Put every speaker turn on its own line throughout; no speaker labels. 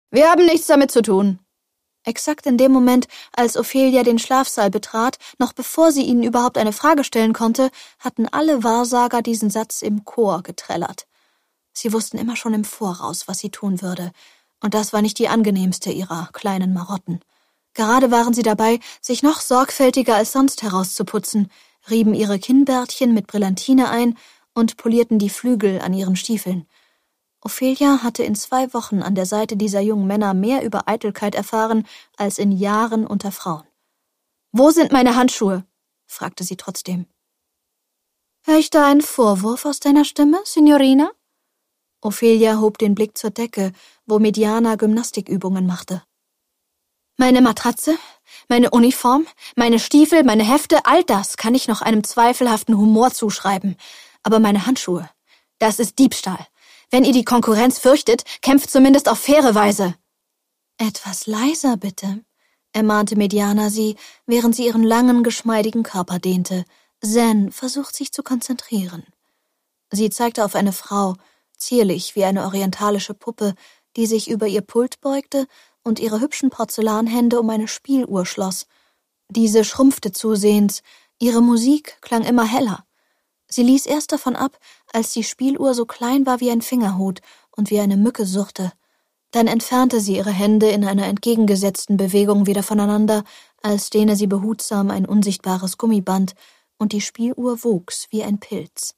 Wir haben nichts damit zu tun. Exakt in dem Moment, als Ophelia den Schlafsaal betrat, noch bevor sie ihnen überhaupt eine Frage stellen konnte, hatten alle Wahrsager diesen Satz im Chor geträllert. Sie wussten immer schon im Voraus, was sie tun würde, und das war nicht die angenehmste ihrer kleinen Marotten. Gerade waren sie dabei, sich noch sorgfältiger als sonst herauszuputzen, rieben ihre Kinnbärtchen mit Brillantine ein und polierten die Flügel an ihren Stiefeln. Ophelia hatte in 2 Wochen an der Seite dieser jungen Männer mehr über Eitelkeit erfahren als in Jahren unter Frauen. »Wo sind meine Handschuhe?« fragte sie trotzdem. »Hör ich da einen Vorwurf aus deiner Stimme, Signorina?« Ophelia hob den Blick zur Decke, wo Mediana Gymnastikübungen machte. »Meine Matratze, meine Uniform, meine Stiefel, meine Hefte, all das kann ich noch einem zweifelhaften Humor zuschreiben. Aber meine Handschuhe, das ist Diebstahl. Wenn ihr die Konkurrenz fürchtet, kämpft zumindest auf faire Weise.« »Etwas leiser, bitte«, ermahnte Mediana sie, während sie ihren langen, geschmeidigen Körper dehnte. Zen versucht sich zu konzentrieren. Sie zeigte auf eine Frau, zierlich wie eine orientalische Puppe, die sich über ihr Pult beugte und ihre hübschen Porzellanhände um eine Spieluhr schloss. Diese schrumpfte zusehends, ihre Musik klang immer heller. Sie ließ erst davon ab, als die Spieluhr so klein war wie ein Fingerhut und wie eine Mücke surrte. Dann entfernte sie ihre Hände in einer entgegengesetzten Bewegung wieder voneinander, als dehne sie behutsam ein unsichtbares Gummiband, und die Spieluhr wuchs wie ein Pilz.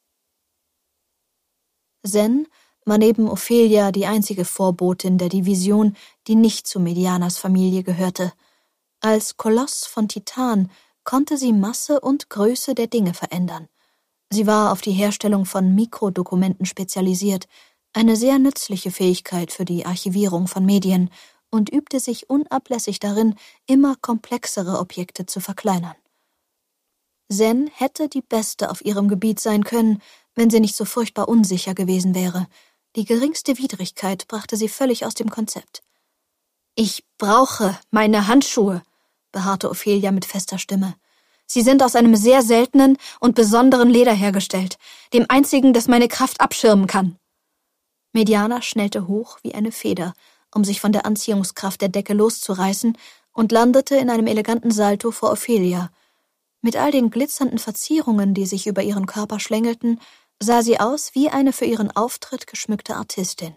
Zen war neben Ophelia die einzige Vorbotin der Division, die nicht zu Medianas Familie gehörte. Als Koloss von Titan konnte sie Masse und Größe der Dinge verändern. Sie war auf die Herstellung von Mikrodokumenten spezialisiert, eine sehr nützliche Fähigkeit für die Archivierung von Medien, und übte sich unablässig darin, immer komplexere Objekte zu verkleinern. Zen hätte die Beste auf ihrem Gebiet sein können, wenn sie nicht so furchtbar unsicher gewesen wäre. Die geringste Widrigkeit brachte sie völlig aus dem Konzept. »Ich brauche meine Handschuhe«, beharrte Ophelia mit fester Stimme. »Sie sind aus einem sehr seltenen und besonderen Leder hergestellt, dem einzigen, das meine Kraft abschirmen kann.« Mediana schnellte hoch wie eine Feder, um sich von der Anziehungskraft der Decke loszureißen, und landete in einem eleganten Salto vor Ophelia. Mit all den glitzernden Verzierungen, die sich über ihren Körper schlängelten, sah sie aus wie eine für ihren Auftritt geschmückte Artistin.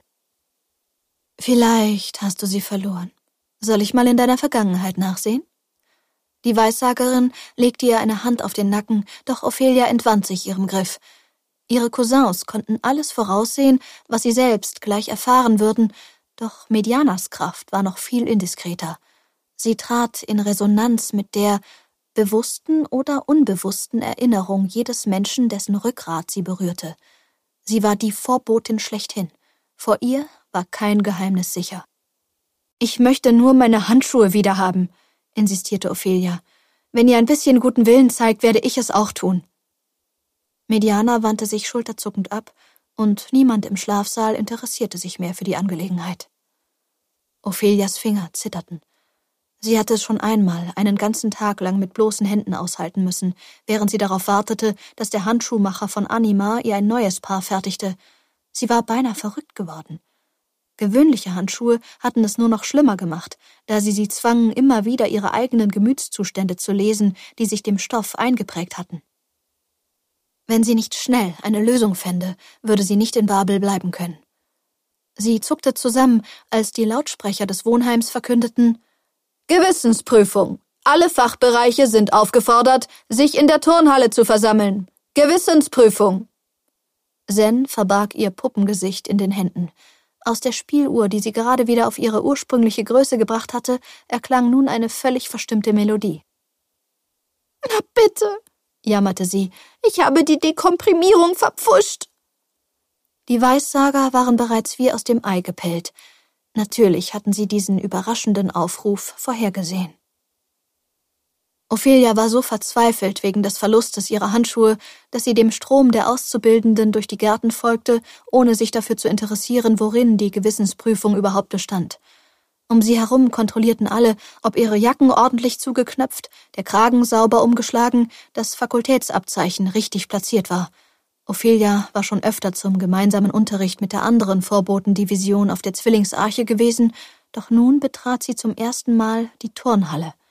»Vielleicht hast du sie verloren. Soll ich mal in deiner Vergangenheit nachsehen?« Die Weissagerin legte ihr eine Hand auf den Nacken, doch Ophelia entwand sich ihrem Griff. Ihre Cousins konnten alles voraussehen, was sie selbst gleich erfahren würden, doch Medianas Kraft war noch viel indiskreter. Sie trat in Resonanz mit der bewussten oder unbewussten Erinnerung jedes Menschen, dessen Rückgrat sie berührte. Sie war die Vorbotin schlechthin. Vor ihr war kein Geheimnis sicher. »Ich möchte nur meine Handschuhe wiederhaben«, insistierte Ophelia. »Wenn ihr ein bisschen guten Willen zeigt, werde ich es auch tun.« Mediana wandte sich schulterzuckend ab, und niemand im Schlafsaal interessierte sich mehr für die Angelegenheit. Ophelias Finger zitterten. Sie hatte es schon einmal einen ganzen Tag lang mit bloßen Händen aushalten müssen, während sie darauf wartete, dass der Handschuhmacher von Anima ihr ein neues Paar fertigte. Sie war beinahe verrückt geworden. Gewöhnliche Handschuhe hatten es nur noch schlimmer gemacht, da sie zwangen, immer wieder ihre eigenen Gemütszustände zu lesen, die sich dem Stoff eingeprägt hatten. Wenn sie nicht schnell eine Lösung fände, würde sie nicht in Babel bleiben können. Sie zuckte zusammen, als die Lautsprecher des Wohnheims verkündeten: »Gewissensprüfung. Alle Fachbereiche sind aufgefordert, sich in der Turnhalle zu versammeln. Gewissensprüfung.« Zen verbarg ihr Puppengesicht in den Händen. Aus der Spieluhr, die sie gerade wieder auf ihre ursprüngliche Größe gebracht hatte, erklang nun eine völlig verstimmte Melodie. »Na bitte«, jammerte sie, »ich habe die Dekomprimierung verpfuscht.« Die Weissager waren bereits wie aus dem Ei gepellt. Natürlich hatten sie diesen überraschenden Aufruf vorhergesehen. Ophelia war so verzweifelt wegen des Verlustes ihrer Handschuhe, dass sie dem Strom der Auszubildenden durch die Gärten folgte, ohne sich dafür zu interessieren, worin die Gewissensprüfung überhaupt bestand. Um sie herum kontrollierten alle, ob ihre Jacken ordentlich zugeknöpft, der Kragen sauber umgeschlagen, das Fakultätsabzeichen richtig platziert war. Ophelia war schon öfter zum gemeinsamen Unterricht mit der anderen Vorbotendivision auf der Zwillingsarche gewesen, doch nun betrat sie zum ersten Mal die Turnhalle.